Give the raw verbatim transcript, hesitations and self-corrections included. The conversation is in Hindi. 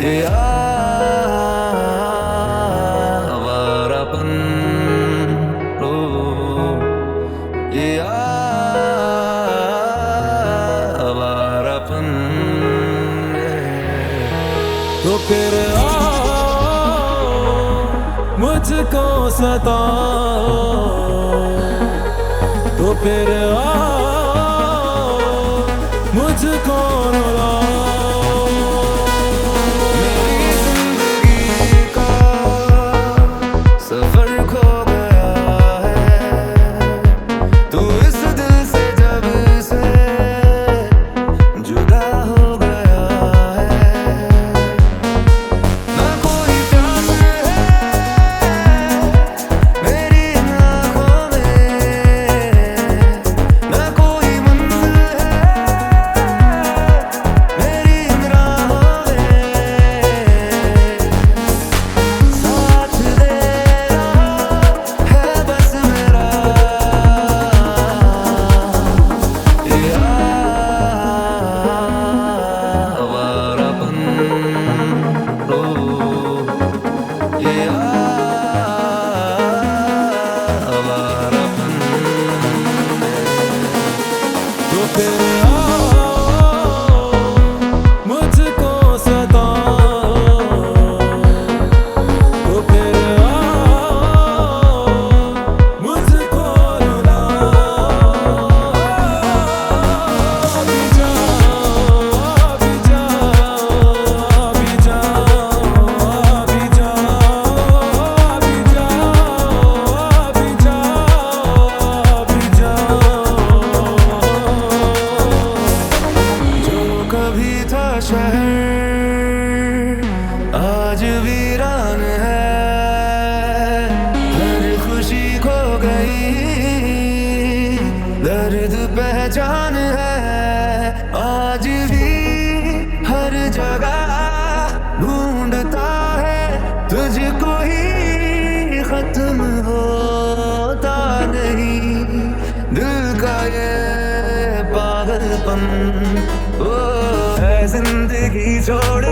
ये आवारापन, ओ ये आवारापन, तो फिर आओ मुझको सताओ, तो फिर आओ मुझको रुलाओ। मेरी जिंदगी का सफर खो गया है, तू इस दिल से जब से जुदा हो गया है। ना कोई प्यास है मेरी आँखों में, ना कोई मंजिल है मेरी इन राहों में। साथ तेरा है बस मेरा ये आवारापन, ओ ये आवारापन, तो फिर आओ मुझको सताओ, तो फिर आओ मुझको रुलाओ। अभी जाओ, अभी जाओ, अभी जाओ, अभी जाओ, अभी जाओ, अभी जाओ, अभी जाओ। जो कभी था शहर आज वीरान है, हर खुशी खो गई, दर्द पहचान है। आज भी हर जगह ढूंढता है तुझको ही, खत्म होता नहीं दिल का ये पागलपन। ओ है जिंदगी छोड़